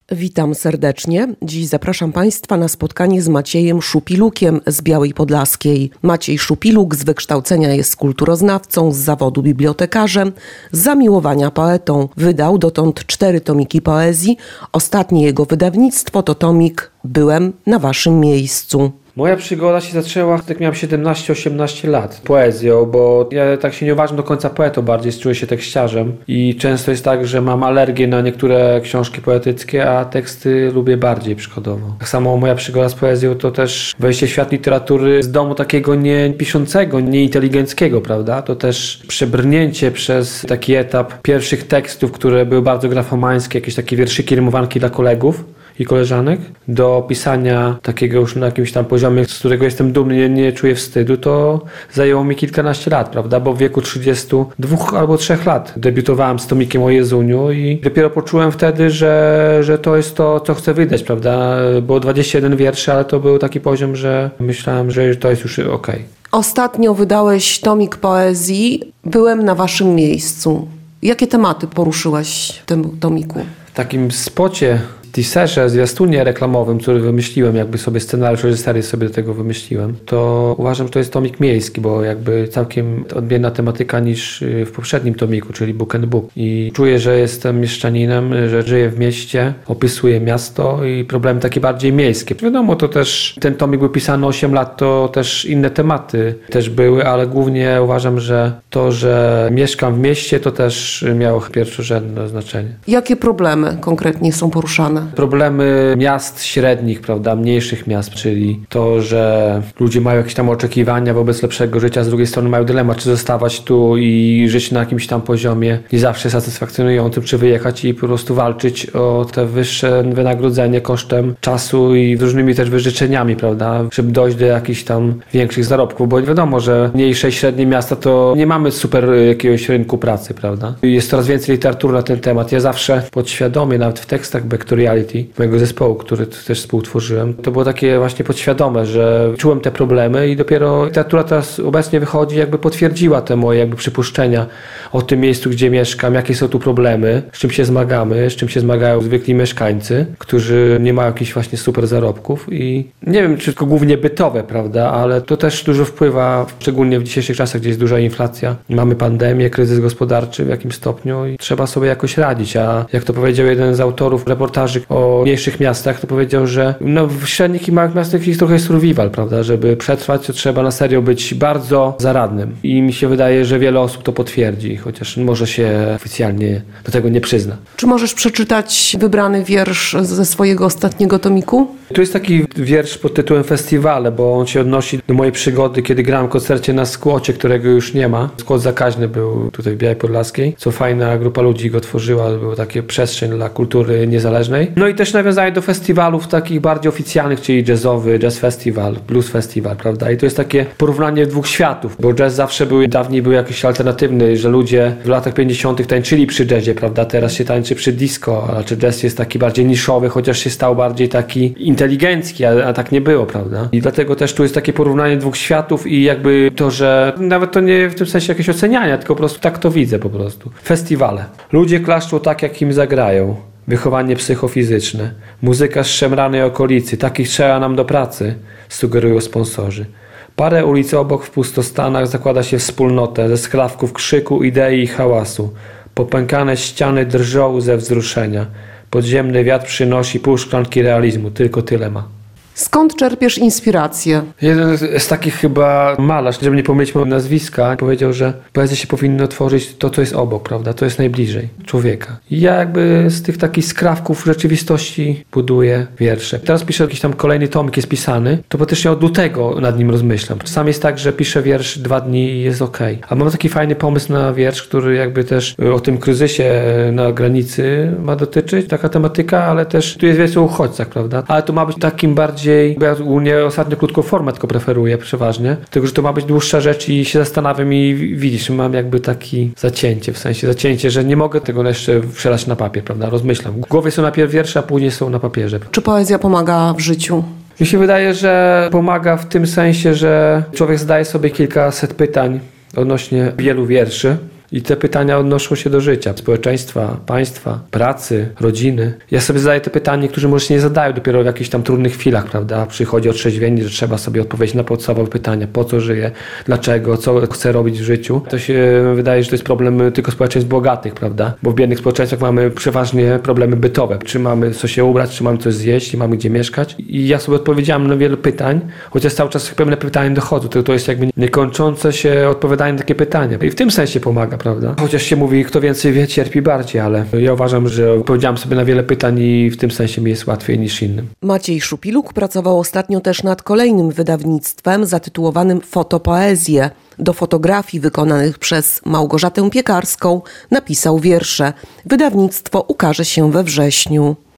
Witam serdecznie. Dziś zapraszam Państwa na spotkanie z Maciejem Szupilukiem z Białej Podlaskiej. Maciej Szupiluk z wykształcenia jest kulturoznawcą, z zawodu bibliotekarzem, z zamiłowania poetą. Wydał dotąd 4 tomiki poezji. Ostatnie jego wydawnictwo to tomik Byłem na Waszym miejscu. Moja przygoda się zaczęła, jak miałem 17-18 lat, poezją, bo ja tak się nie uważam do końca poetą, bardziej czuję się tekściarzem i często jest tak, że mam alergię na niektóre książki poetyckie, a teksty lubię bardziej przykładowo. Tak samo moja przygoda z poezją to też wejście w świat literatury z domu takiego nie piszącego, nie inteligenckiego, prawda? To też przebrnięcie przez taki etap pierwszych tekstów, które były bardzo grafomańskie, jakieś takie wierszyki, rymowanki dla kolegów i koleżanek, do pisania takiego już na jakimś tam poziomie, z którego jestem dumny, nie czuję wstydu, to zajęło mi kilkanaście lat, prawda? Bo w wieku 32 albo 3 lat debiutowałem z tomikiem o Jezuniu i dopiero poczułem wtedy, że to jest to, co chcę wydać, prawda? Było 21 wierszy, ale to był taki poziom, że myślałem, że to jest już okej. Ostatnio wydałeś tomik poezji Byłem na Waszym miejscu. Jakie tematy poruszyłeś w tym tomiku? W takim spocie, teaserze, zwiastunie reklamowym, który wymyśliłem, jakby sobie scenariusz, reżyserię sobie do tego wymyśliłem, to uważam, że to jest tomik miejski, bo jakby całkiem odmienna tematyka niż w poprzednim tomiku, czyli Book and Book. I czuję, że jestem mieszczaninem, że żyję w mieście, opisuję miasto i problemy takie bardziej miejskie. Wiadomo, to też ten tomik był pisany 8 lat, to też inne tematy też były, ale głównie uważam, że to, że mieszkam w mieście, to też miało pierwszorzędne znaczenie. Jakie problemy konkretnie są poruszane? Problemy miast średnich, prawda, mniejszych miast, czyli to, że ludzie mają jakieś tam oczekiwania wobec lepszego życia, z drugiej strony mają dylemat, czy zostawać tu i żyć na jakimś tam poziomie nie zawsze satysfakcjonującym, czy wyjechać i po prostu walczyć o te wyższe wynagrodzenie kosztem czasu i różnymi też wyrzeczeniami, prawda, żeby dojść do jakichś tam większych zarobków, bo wiadomo, że mniejsze i średnie miasta to nie mamy super jakiegoś rynku pracy, prawda. Jest coraz więcej literatury na ten temat. Ja zawsze podświadomie, nawet w tekstach Back to Reality mojego zespołu, który też współtworzyłem, to było takie właśnie podświadome, że czułem te problemy i dopiero literatura teraz obecnie wychodzi, jakby potwierdziła te moje jakby przypuszczenia o tym miejscu, gdzie mieszkam, jakie są tu problemy, z czym się zmagamy, z czym się zmagają zwykli mieszkańcy, którzy nie mają jakichś właśnie super zarobków i nie wiem, czy tylko głównie bytowe, prawda, ale to też dużo wpływa, szczególnie w dzisiejszych czasach, gdzie jest duża inflacja, mamy pandemię, kryzys gospodarczy w jakimś stopniu i trzeba sobie jakoś radzić, a jak to powiedział jeden z autorów reportaży o mniejszych miastach, to powiedział, że w średnich i małych miastach jest trochę survival, prawda, żeby przetrwać, to trzeba na serio być bardzo zaradnym i mi się wydaje, że wiele osób to potwierdzi, chociaż może się oficjalnie do tego nie przyzna. Czy możesz przeczytać wybrany wiersz ze swojego ostatniego tomiku? Tu jest taki wiersz pod tytułem Festiwale, bo on się odnosi do mojej przygody, kiedy grałem w koncercie na Skłocie, którego już nie ma. Skłot zakaźny był tutaj w Białej Podlaskiej, co fajna grupa ludzi go tworzyła, było takie przestrzeń dla kultury niezależnej. No i też nawiązanie do festiwalów takich bardziej oficjalnych, czyli jazzowy, jazz festiwal, blues festiwal, prawda? I to jest takie porównanie dwóch światów, bo jazz zawsze dawniej był jakiś alternatywny, że ludzie w latach 50. tańczyli przy jazzie, prawda? Teraz się tańczy przy disco, a czy jazz jest taki bardziej niszowy, chociaż się stał bardziej taki inteligencki, a tak nie było, prawda? I dlatego też tu jest takie porównanie dwóch światów i jakby to, że nawet to nie w tym sensie jakieś oceniania, tylko po prostu tak to widzę po prostu. Festiwale. Ludzie klaszczą tak, jak im zagrają. Wychowanie psychofizyczne, muzyka z szemranej okolicy, takich trzeba nam do pracy, sugerują sponsorzy. Parę ulic obok w pustostanach zakłada się wspólnotę ze skrawków krzyku, idei i hałasu. Popękane ściany drżą ze wzruszenia. Podziemny wiatr przynosi pół szklanki realizmu, tylko tyle ma. Skąd czerpiesz inspirację? Jeden z takich chyba malarz, żeby nie pomylić mojego nazwiska, powiedział, że poezja się powinno tworzyć to, co jest obok, prawda? To jest najbliżej człowieka. I ja jakby z tych takich skrawków rzeczywistości buduję wiersze. Teraz piszę jakiś tam kolejny tomik, jest pisany, to praktycznie od lutego nad nim rozmyślam. Czasami jest tak, że piszę wiersz 2 dni i jest okej. A mam taki fajny pomysł na wiersz, który jakby też o tym kryzysie na granicy ma dotyczyć, taka tematyka, ale też tu jest wiersz o uchodźcach, prawda? Ale to ma być takim bardziej, bo ja ogólnie ostatnio krótką formę tylko preferuję przeważnie, tylko że to ma być dłuższa rzecz i się zastanawiam i widzisz, mam jakby taki zacięcie, że nie mogę tego jeszcze przelać na papier, prawda? Rozmyślam. W głowie są najpierw wiersze, a później są na papierze. Czy poezja pomaga w życiu? Mi się wydaje, że pomaga w tym sensie, że człowiek zadaje sobie kilkaset pytań odnośnie wielu wierszy. I te pytania odnoszą się do życia, społeczeństwa, państwa, pracy, rodziny. Ja sobie zadaję te pytania, niektórzy może się nie zadają dopiero w jakichś tam trudnych chwilach, prawda? Przychodzi otrzeźwienie, że trzeba sobie odpowiedzieć na podstawowe pytania, po co żyję, dlaczego, co chcę robić w życiu. To się wydaje, że to jest problem tylko społeczeństw bogatych, prawda? Bo w biednych społeczeństwach mamy przeważnie problemy bytowe. Czy mamy co się ubrać, czy mamy coś zjeść, czy mamy gdzie mieszkać. I ja sobie odpowiedziałem na wiele pytań, chociaż cały czas pewne pytania dochodzą. To jest jakby niekończące się odpowiadanie na takie pytania. I w tym sensie pomaga, prawda? Chociaż się mówi, kto więcej wie, cierpi bardziej, ale ja uważam, że odpowiedziałem sobie na wiele pytań i w tym sensie mi jest łatwiej niż innym. Maciej Szupiluk pracował ostatnio też nad kolejnym wydawnictwem zatytułowanym Fotopoezje. Do fotografii wykonanych przez Małgorzatę Piekarską napisał wiersze. Wydawnictwo ukaże się we wrześniu.